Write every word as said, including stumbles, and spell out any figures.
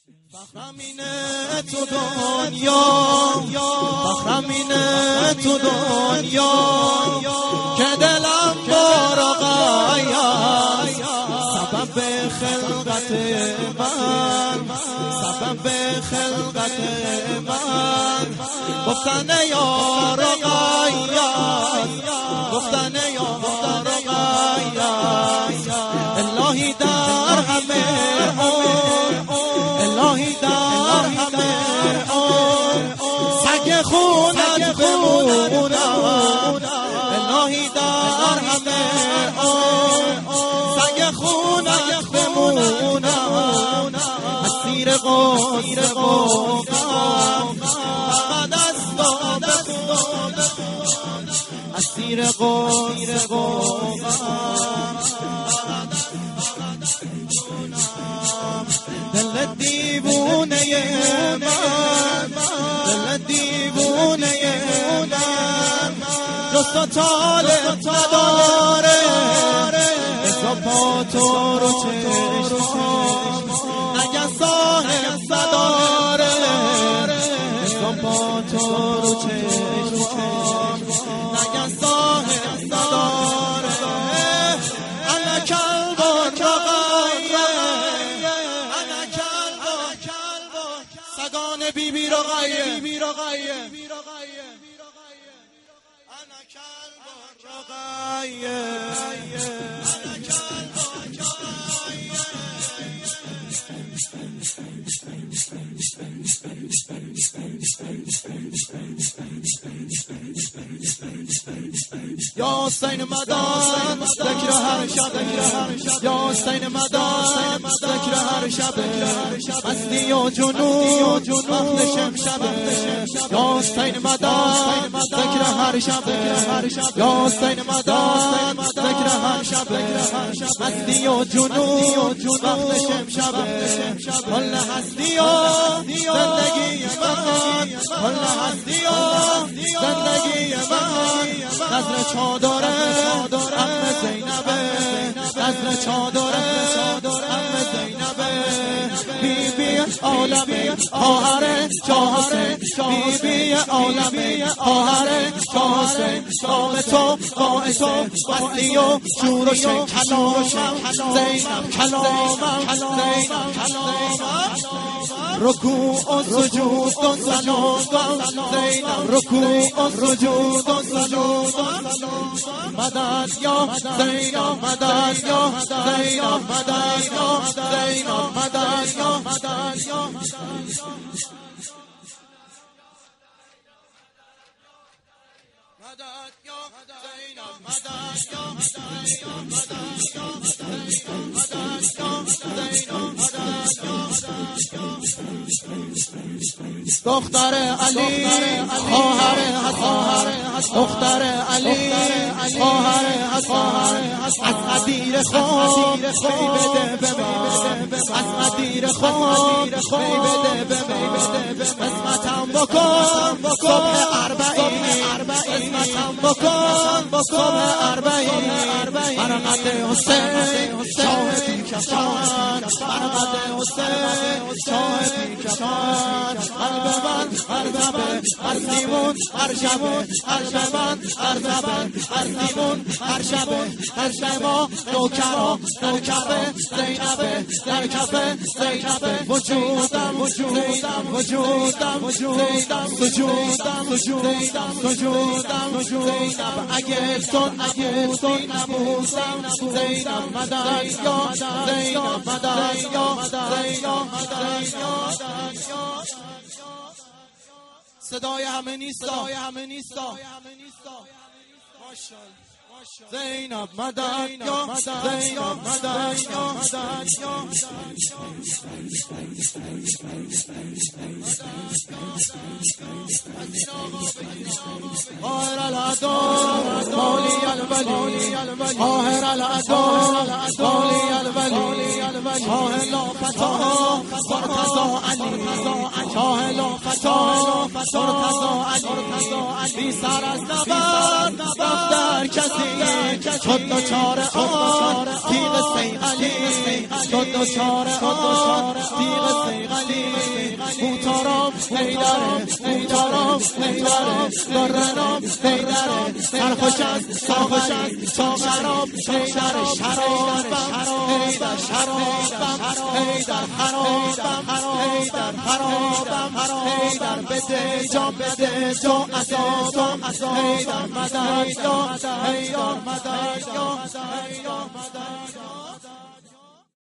فخرم اینه تو دنیا، فخرم اینه تو دنیا که دلم بارقای است، سبب خلقت من، سبب خلقت من. گفتن یا رقای است، گفتن یا رقای است. الهی در همه الهی در همه سگ خونت بمونم، الهی در همه سگ خونت بمونم. اسیر قدس قومم فقط از تو بخون، اسیر قدس قومم دل دیوونه من، دل دیوونه من جز تو طالب نداره. ازا پا تو رو چشمام نگه صاحب نداره، ازا پا تو رو چشمام نگه صاحب نداره. انا کلب رقیه، انا کلب سگان بی بی رقیه، بی رقیه انا کلب رقیه، انا کلب یا حسین مدان ذکر هر شب، یا حسین مدان ذکر هر شب. مستی و جنون وقت شمشب، یا حسین مدان ذکر هر شب، یا حسین مدان ذکر هر شب. مستی و جنون وقت شمشب، کل هستی و زندگی من، کل هستی و زندگی من. نظر چادره ام زینبه، نظر چادره ام زینبه. بی بی عالم خواهر شاه حسین، بی بی عالم خواهر شاه حسین. نام تو باعث وصلی و شور و شن، کلامم زینب، کلامم زینب، کلامم. رکوع و سجود و سلام زینب، رکوع و سجود و سلام. مدد یا زینب، مدد یا زینب، مدد یا زینب، مدد یا مدد یا دختر علی خواهر حسن، دختر علی خواهر حسن. از عبیر خواب می بده به من، از عبیر خواب می بده به من. قسمتم بکن صبح اربعین، قسمتم بکن صبح اربعین. برقد حسین شاه بیکفن، برقد حسین شاه بیکفن. قلب من هر زبه هر سیمون هر شبه، قلب من هر زبه هر سیمون هر شبه. هر شما نوکرا در کفه زینبه، در کفه زینبه. وجودم وجودم وجودم وجودم سجودم سجودم سجودم زینب. اگه سن اگه سن نبودم زینب، مدد یا زینب، مدد یا زینب، مدد یا. صدای همه نیست، صدای همه نیست. ماشاءالله زینب مدد یا زینب، مدد یا مدد یا. قاهر العدو مولی الولی، قاهر العدو مولی الولی. شاه لا فتا مرتضی علی، شاه لا فتا علی بی سر از نبرد رفت در کسی شد دچار آن تیغ سید علی شد دچار آن تیغ سید علی موتارم حیدره موتارم حیدره درنم حیدره سرخوش است سرخوش است ساغرم حیدره شرابم حیدر شرابم حیدر خرابم حیدر خرابم حیدر بده جان بده جان عذابم حیدر مدد یا حیدر مدد یا حیدر مدد